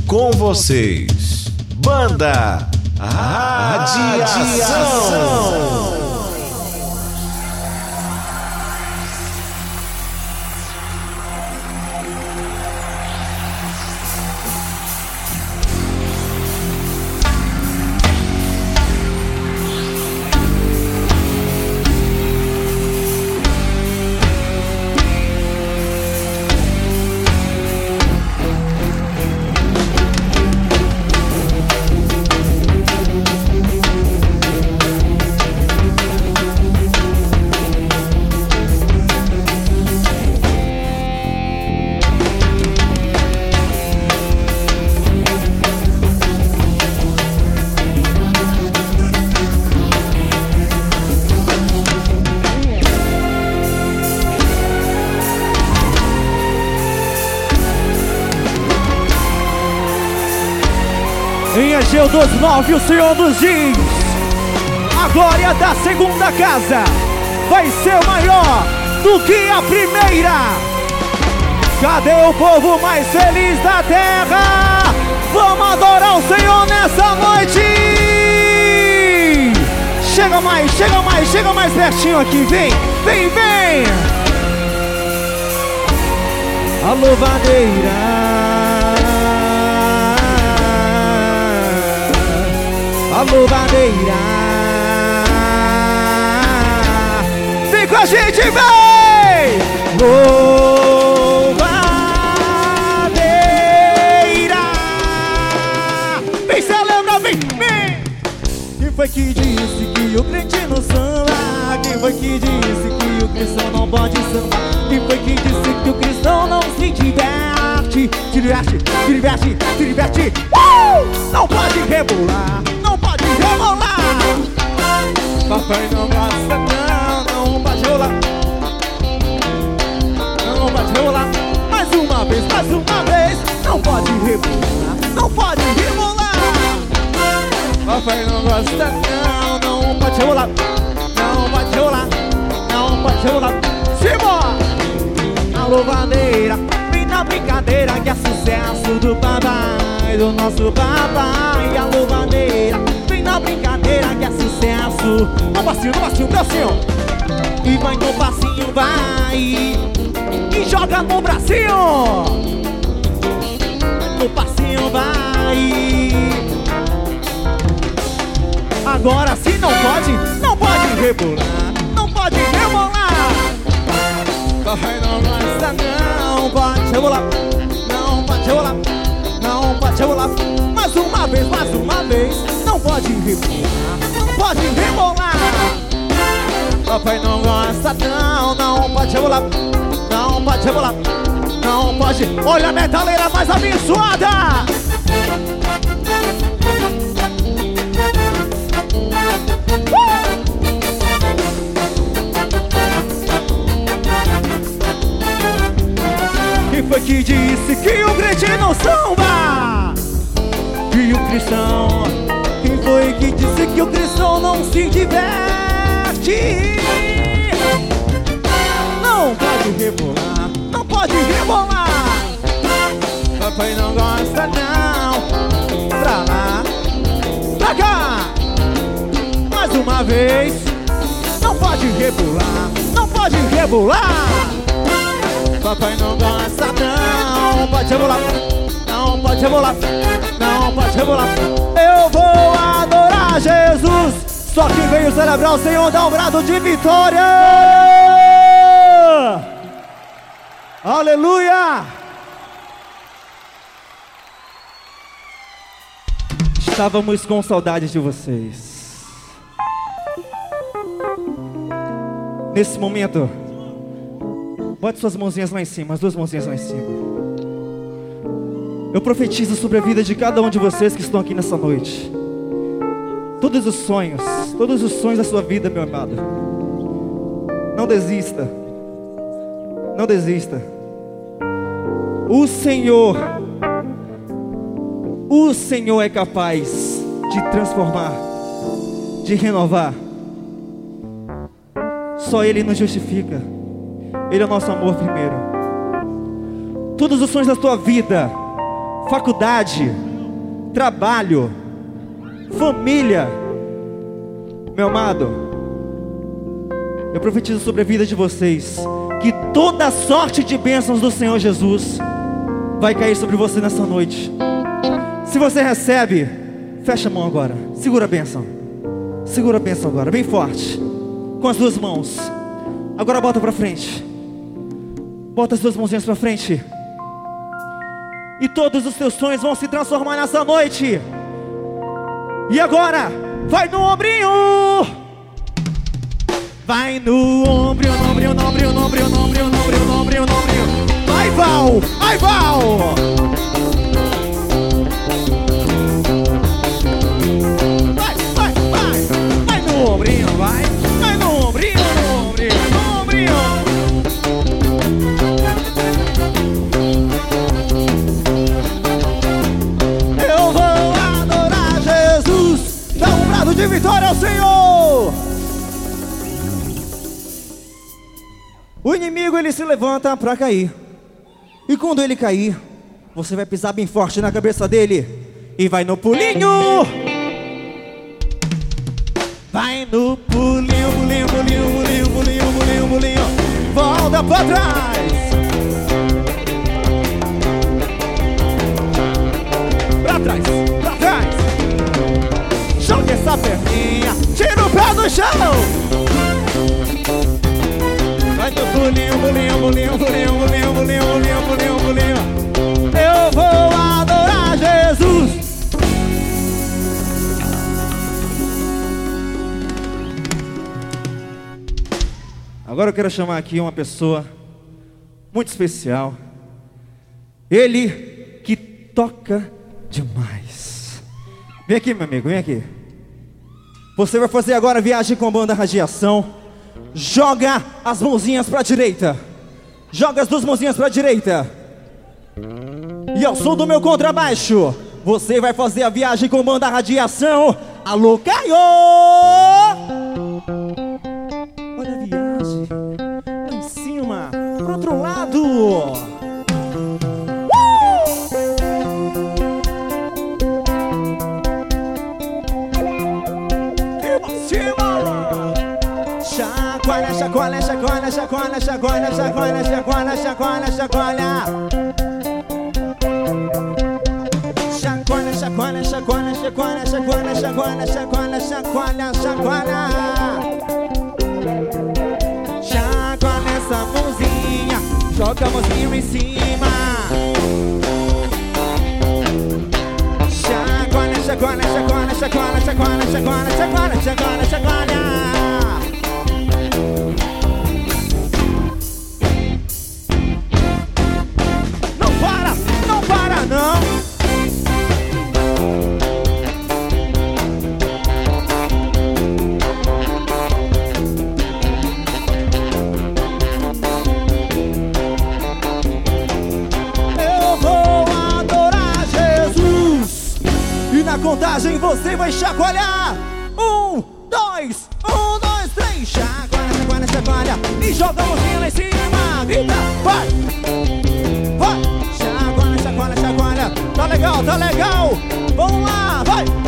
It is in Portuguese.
Com vocês, Banda Radiação. Em Ageu 2:9 o Senhor nos diz: a glória da segunda casa vai ser maior do que a primeira. Cadê o povo mais feliz da terra? Vamos adorar o Senhor nessa noite. Chega mais pertinho aqui, vem. A louvadeira, a louvadeira, vem com a gente, vem! Louvadeira, vem celebrar, vem! Quem foi que disse que o crente não samba? Quem foi que disse que o cristão não pode sambar? Quem foi que disse que o cristão não se diverte? Se diverte, não pode rebolar, não pode rebolar. Papai não gosta, não pode rolar, não pode rebolar. Mais uma vez, não pode rebolar, não pode rebolar. Papai não gosta, não pode rebolar, não pode rebolar, não pode rebolar. Simbora! A louvadeira, vem na brincadeira que é sucesso do papai, do nosso papai. A louvadeira, vem na brincadeira que é sucesso. No passinho, e vai no passinho, vai, e joga no bracinho. No passinho, vai. Agora sim não pode rebolar, não pode rebolar. Papai não gosta, não pode rebolar, não pode rebolar, não pode rebolar. Mais uma vez, não pode rebolar, não pode rebolar. Papai não gosta, não pode rebolar, não pode rebolar, não pode. Olha a metaleira mais abençoada. Quem foi que disse que o crente não samba? Que o cristão. Quem foi que disse que o cristão não se diverte? Não pode rebolar, não pode rebolar. Papai não gosta, não. Pra lá, pra cá. Mais uma vez. Não pode rebolar, não pode rebolar. Papai não gosta, não pode rebolar, não pode rebolar, não pode rebolar. Eu vou adorar Jesus. Só quem veio celebrar o Senhor dá um brado de vitória. Aleluia. Estávamos com saudades de vocês. Nesse momento, bote suas mãozinhas lá em cima, as duas mãozinhas lá em cima. Eu profetizo sobre a vida de cada um de vocês que estão aqui nessa noite. Todos os sonhos da sua vida, meu amado. Não desista. Não desista. O Senhor é capaz de transformar, de renovar. Só Ele nos justifica. Ele é o nosso amor primeiro. Todos os sonhos da tua vida faculdade, trabalho, família. Meu amado, eu profetizo sobre a vida de vocês que toda sorte de bênçãos do Senhor Jesus vai cair sobre você nessa noite. Se você recebe, fecha a mão agora. Segura a bênção. Segura a bênção agora, bem forte. Com as duas mãos. Agora bota pra frente. Bota as duas mãozinhas pra frente. E todos os teus sonhos vão se transformar nessa noite. E agora, vai no ombrinho. Vai no ombrinho, no ombrinho, no ombrinho, no ombrinho, no ombrinho, no ombrinho, no ombrinho, no ombrinho. Vai, Val! Vai, Val! Vai, vai, vai! Vai no ombrinho, vai! Vai no ombrinho, no ombrinho, no ombrinho! Eu vou adorar Jesus! Dá um brado de vitória ao Senhor! O inimigo, ele se levanta para cair. E quando ele cair, você vai pisar bem forte na cabeça dele e vai no pulinho. Vai no pulinho, pulinho, pulinho, pulinho, pulinho, pulinho, pulinho. Volta para trás. Para trás, para trás. Joga essa perninha, tira o pé do chão. Vai no pulinho, pulinho, pulinho, pulinho, pulinho, pulinho, pulinho, pulinho, pulinho. Eu vou adorar Jesus. Agora eu quero chamar aqui uma pessoa muito especial. Ele que toca demais. Vem aqui, meu amigo, vem aqui. Você vai fazer agora a viagem com a banda Radiação. Joga as mãozinhas pra direita. Joga as duas mãozinhas pra direita. E ao som do meu contrabaixo, você vai fazer a viagem com banda Radiação. Alô, Caio! Olha a viagem. Lá em cima, pro outro lado. Chacoalha, chacoalha, chacoalha, chacoalha, chacoalha, chacoalha, chacoalha, chacoalha, chacoalha. Chacoalha, chacoalha, chacoalha, chacoalha, chacoalha, chacoalha, chacoalha, chacoalha, chacoalha. Chacoalha essa mãozinha, joga a mãozinha em cima. Chacoalha, chacoalha, chacoalha, chacoalha, chacoalha, chacoalha, chacoalha, chacoalha, chacoalha. Não. Eu vou adorar Jesus. E na contagem você vai chacoalhar. 1, 2, 1, 2, 3. Chacoalha, chacoalha, chacoalha. E joga a mãozinha lá em cima. Grita, vai. Vai. Chacoalha, chacoalha. Tá legal, tá legal. Vamos lá, vai.